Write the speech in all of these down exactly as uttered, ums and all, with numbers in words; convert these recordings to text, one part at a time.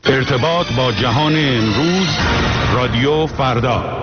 ارتباط با جهان امروز، رادیو فردا.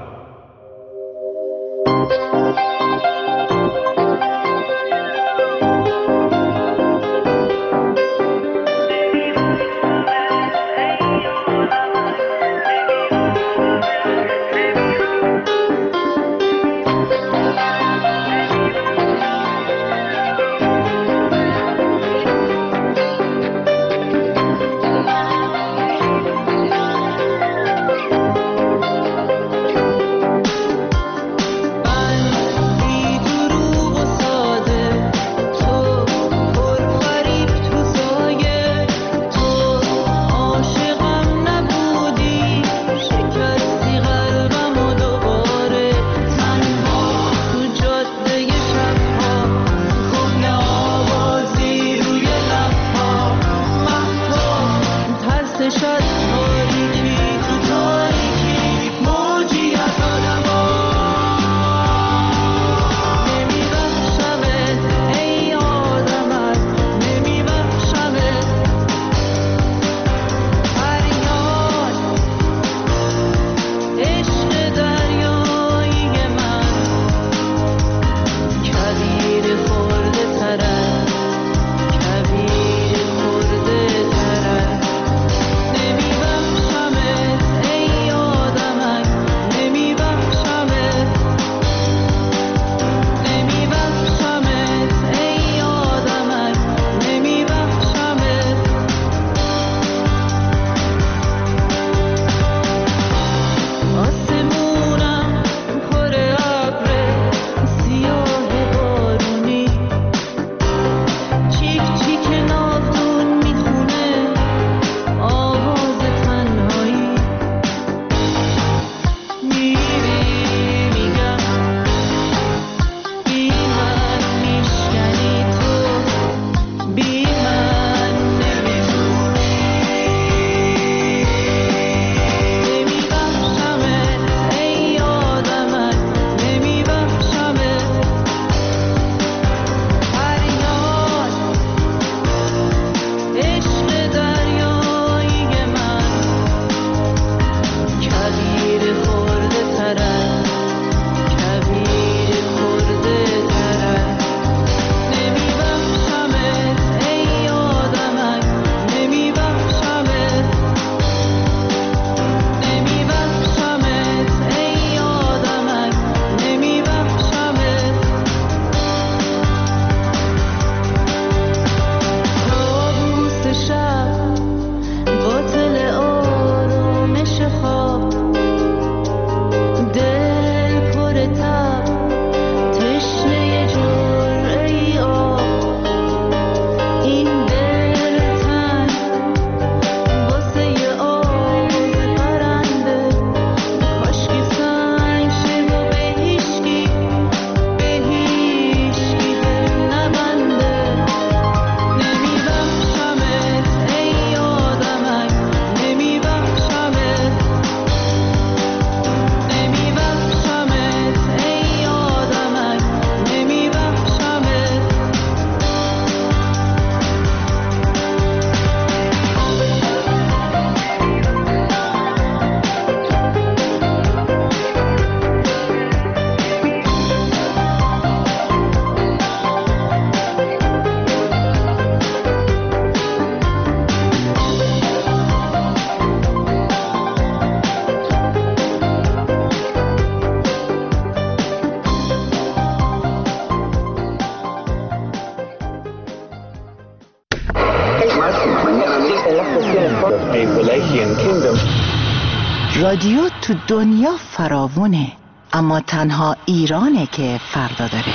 رادیو تو دنیا فراوونه، اما تنها ایرانه که فردا داره.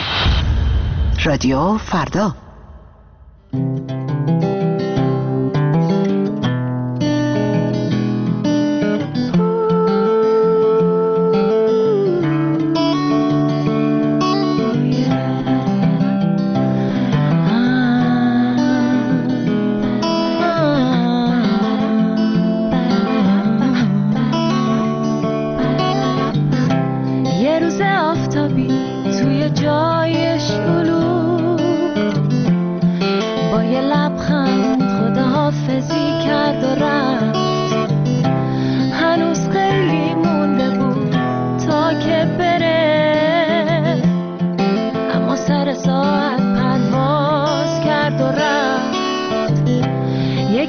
رادیو فردا. یه روز آفتابی توی جای شلوغ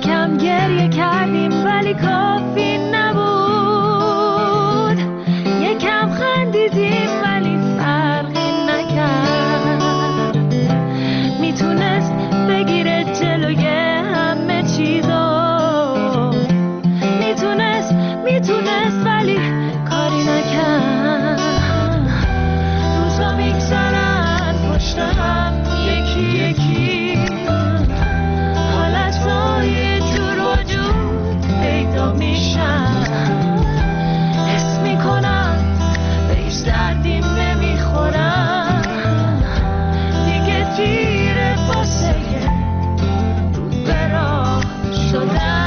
یکم گریه کردیم ولی کافی نبود، یکم خندیدیم ولی فرقی نکرد. میتونست بگیره جلوی همه چیزو، میتونست میتونست ولی کاری نکرد. روزا میگذرن پشت هم یکی یکی، حالتهای جور وجود پیدا میشن. حس میکنم به هیچ دردی نمیخورم، دیگه دیره واسه رو به راه شدن.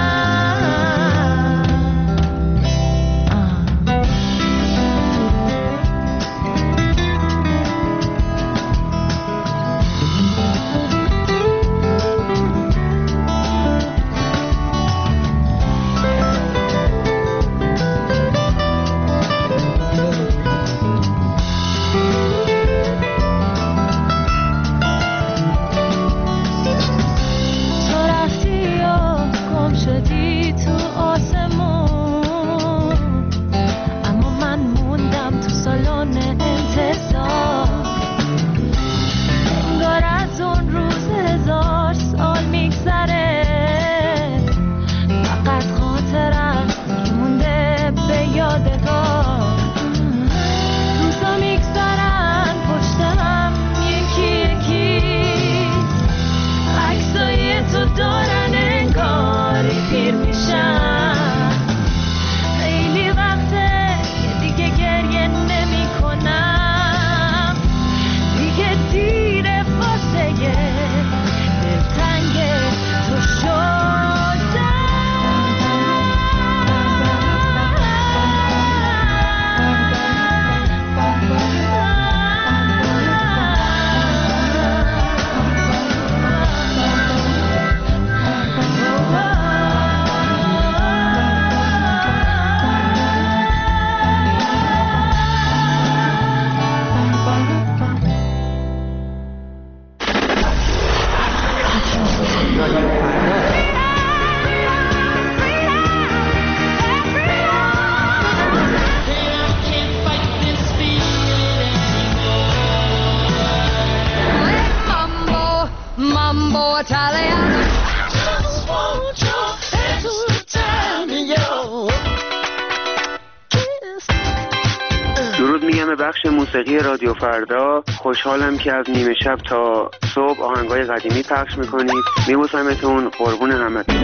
بخش موسیقی رادیو فردا. خوشحالم که از نیمه شب تا صبح آهنگای قدیمی پخش میکنید. میبوسمتون، قربون همتون.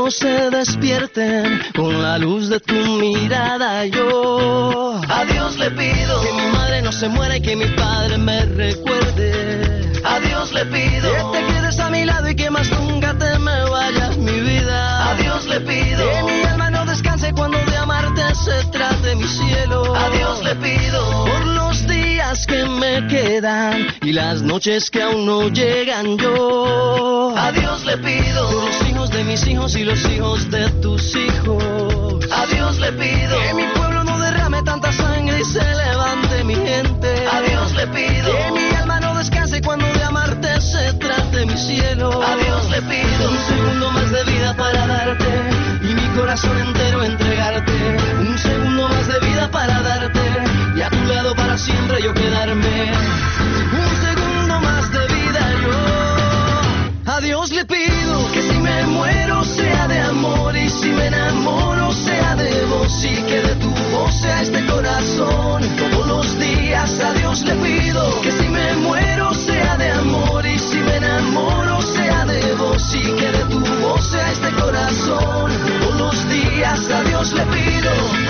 ojos se despierten con la luz de tu mirada. Yo a Dios le pido que mi madre no se muera y que mi padre me recuerde. A Dios le pido que te quedes a mi lado y que más nunca te me vayas, mi vida. A Dios le pido que mi alma no descanse cuando de amarte se trate, mi cielo. A Dios le pido por los días que me quedan y las noches que aún no llegan. Yo a Dios le pido por los hijos de mis hijos y los hijos de tus hijos. A Dios le pido que mi pueblo no derrame tanta sangre y se levante mi gente. A Dios le pido que mi alma no descanse cuando de amarte se trate, mi cielo. A Dios le pido un segundo más de vida para darte y mi corazón entero entregarte. Un segundo más de vida para darte y a tu lado para siempre yo quedarme. Un segundo más de vida yo. A Dios le pido que si me muero sea de amor y si me enamoro sea de vos y que de tu voz sea este corazón. Todos los días a Dios le pido que si me muero sea de amor y si me enamoro sea de vos y que de tu voz sea este corazón. Todos los días a Dios le pido.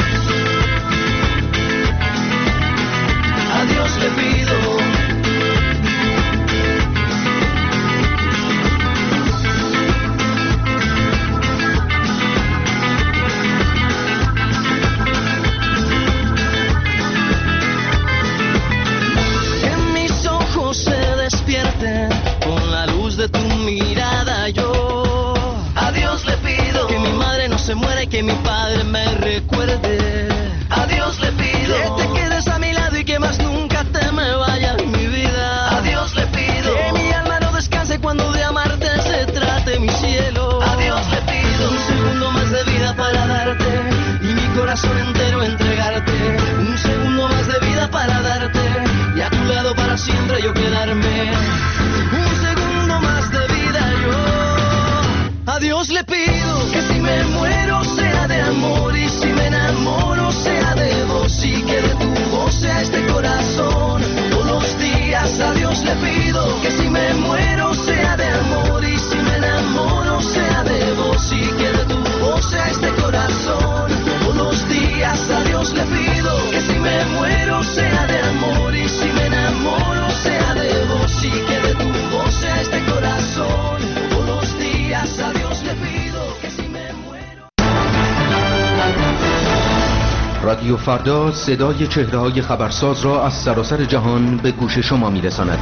A Dios le pido. Con la luz de tu mirada yo a Dios le pido que mi madre no se muera y que mi padre me recuerde. A Dios le pido que te quedes a mi lado y que más nunca te me vayas, mi vida. A Dios le pido que mi alma no descanse cuando de amarte se trate, mi cielo. A Dios le pido un segundo más de vida para darte y mi corazón entero entregarte. Un segundo más de vida para darte y a tu lado para siempre yo quedarme. Un segundo más de vida yo. A Dios le pido que si me muero sea de amor y si me enamoro sea de vos y que de tu voz sea este corazón. Todos los días a Dios le pido que si me muero sea de amor y si me enamoro sea de vos y que de tu voz sea este corazón. Todos los días a Dios le pido que si me muero sea de amor y si me enamoro sea de vos y que de tu voz sea este corazón. Todos los días a Dios le pido que si me muero. رادیو فردا صدای چهره‌های خبرساز را از سراسر جهان به گوش شما می‌رساند.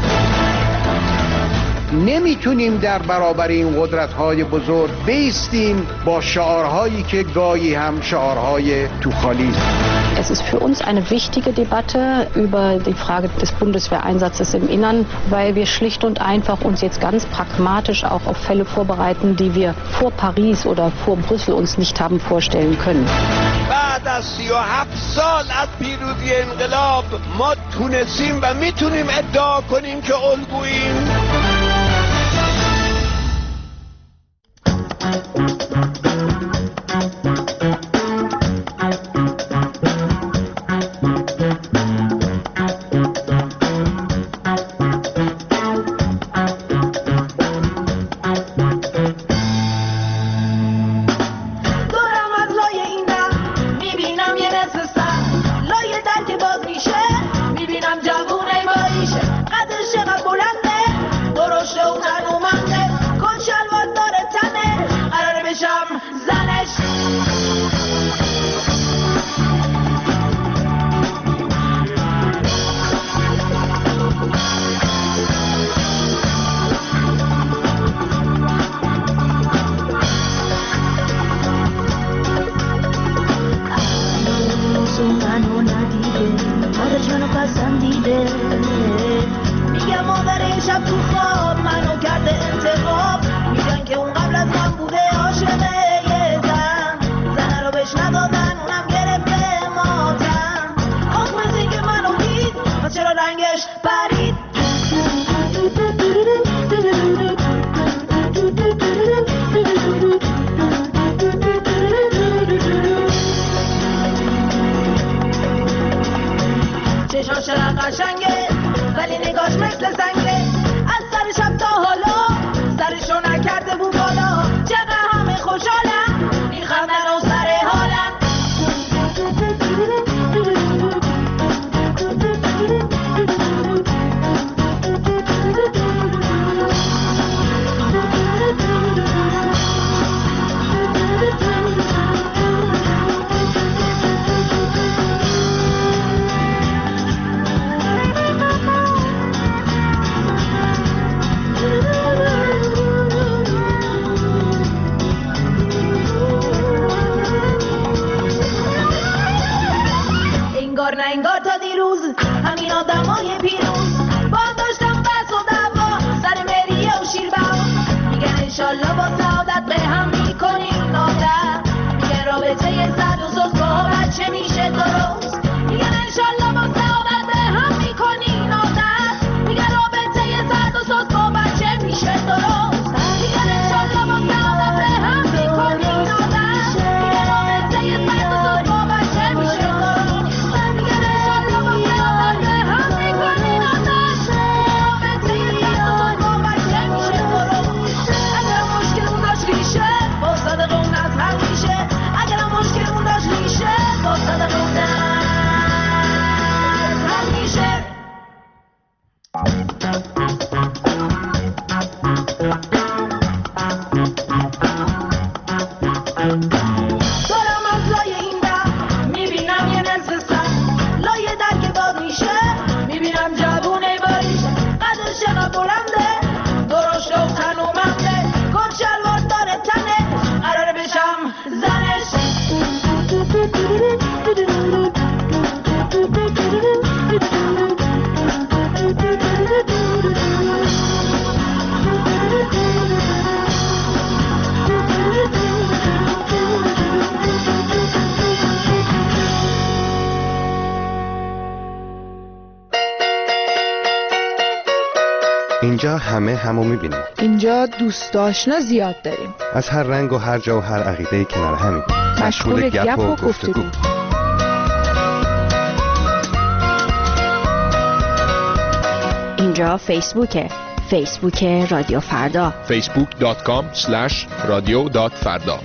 نمیتونیم در برابر این قدرت‌های بزرگ بایستیم با شعارهایی که گاهی هم شعارهای توخالی. Es ist für uns eine wichtige Debatte über die Frage des Bundeswehreinsatzes im Innern, weil wir schlicht und einfach uns jetzt ganz pragmatisch auch auf Fälle vorbereiten, die wir vor Paris oder vor Brüssel uns nicht haben vorstellen können. بعد از سی و هفت سال از پیروزی انقلاب ما تونستیم و میتونیم ادعا کنیم که الگوییم. دارم از لای این در میبینم یه نصف سر، لای در که باد میشه میبینم جوونه باریشه، قدش چقدر بلنده، درشته و تنومنده، کت شلوار داره تنه، قراره بشم زنش. اینجا همه همو میبینیم. اینجا دوست آشنا زیاد داریم. از هر رنگ و هر جا و هر عقیده‌ای کنار همیم. مشغول گپ و گفتگو. اینجا فیسبوکه. فیسبوک رادیو فردا. فیسبوک دات کام اسلش رادیو دات فردا.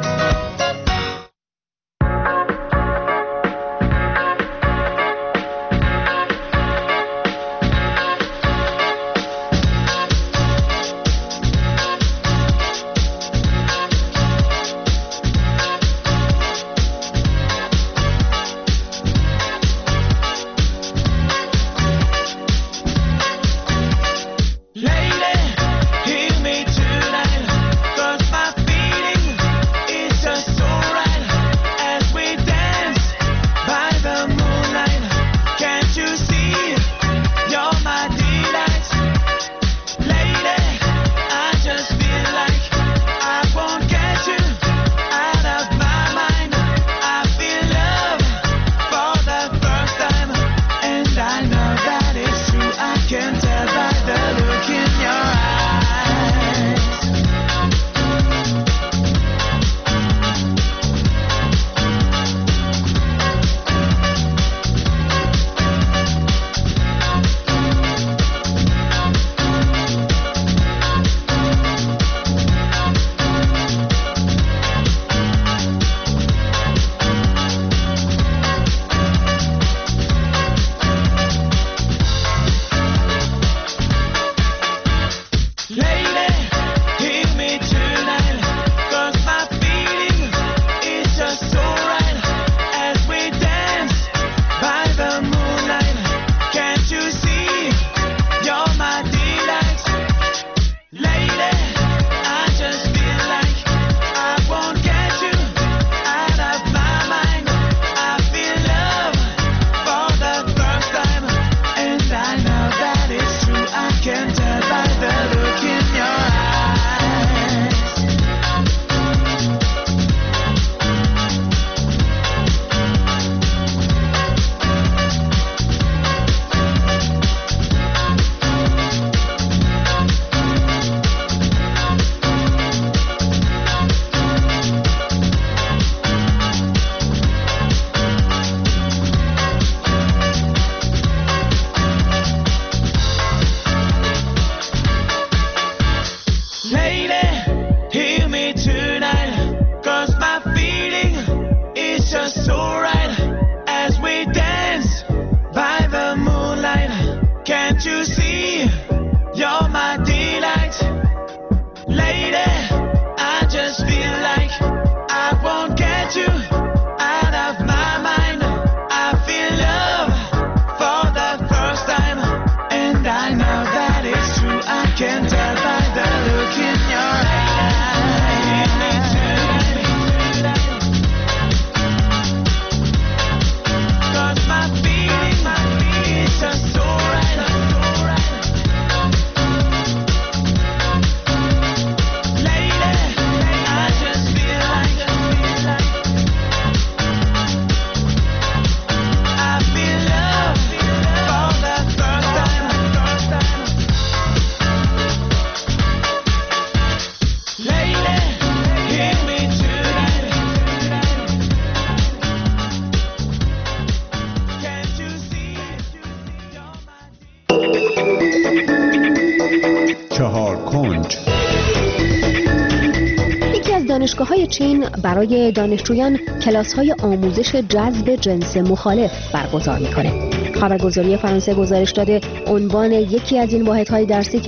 دانشگاه‌های چین برای دانشجویان کلاس‌های آموزش جذب جنس مخالف برگزار می‌کنه. خبرگزاری فرانسه گزارش داده عنوان یکی از این واحدهای درسی که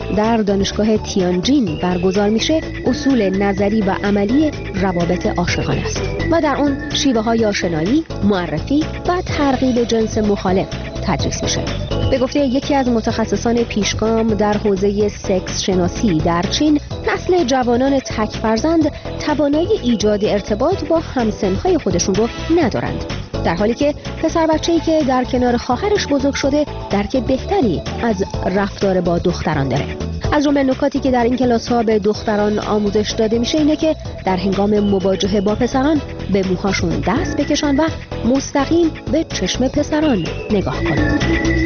در دانشگاه تیانجین برگزار میشه اصول نظری و عملی روابط عاشقانه است و در اون شیوه های آشنایی، معرفی و ترغیب جنس مخالف تدریس میشه. به گفته یکی از متخصصان پیشگام در حوزه سکس شناسی در چین، نسل جوانان تک فرزند توانایی ایجاد ارتباط با همسنهای خودشون رو ندارند، در حالی که پسر بچه‌ای که در کنار خواهرش بزرگ شده درک بهتری از رفتار با دختران داره. از جمله نکاتی که در این کلاس‌ها به دختران آموزش داده میشه اینه که در هنگام مواجهه با پسران به موهاشون دست بکشن و مستقیم به چشم پسران نگاه کنن.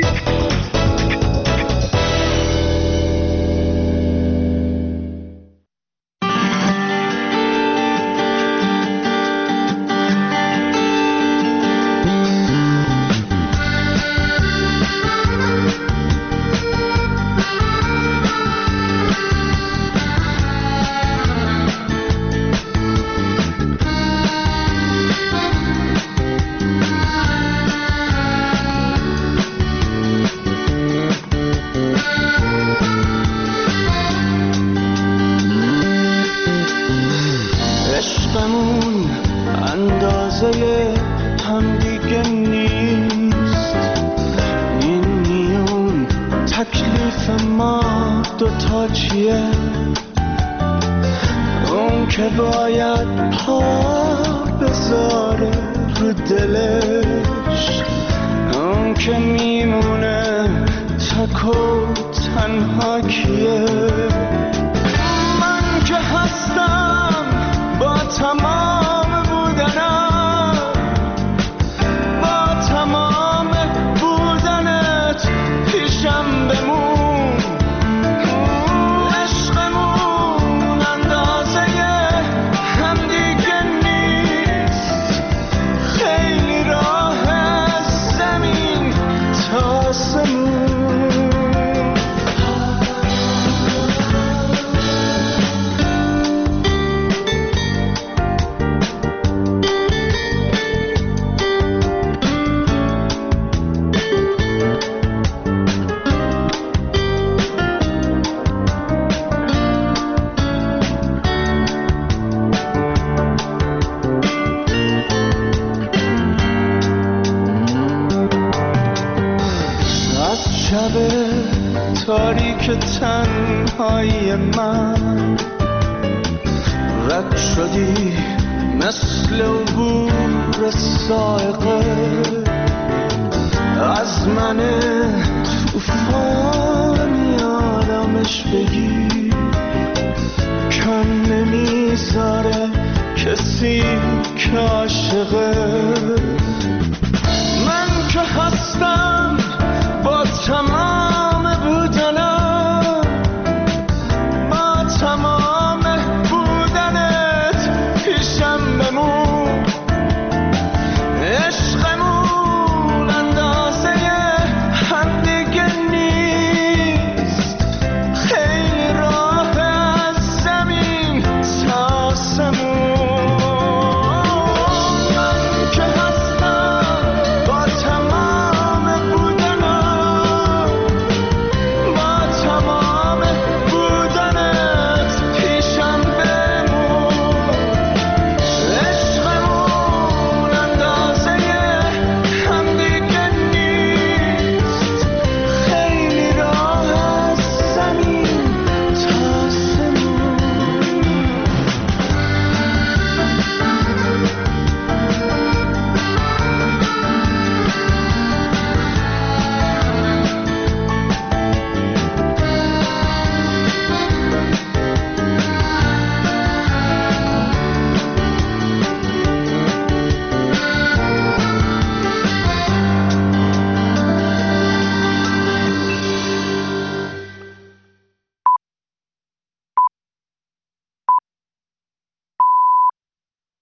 تاریک تنهایی من رد شدی مثل عبور سائقه از من توفان یادمش بگی کم نمیذاره کسی که عاشقه من که هستم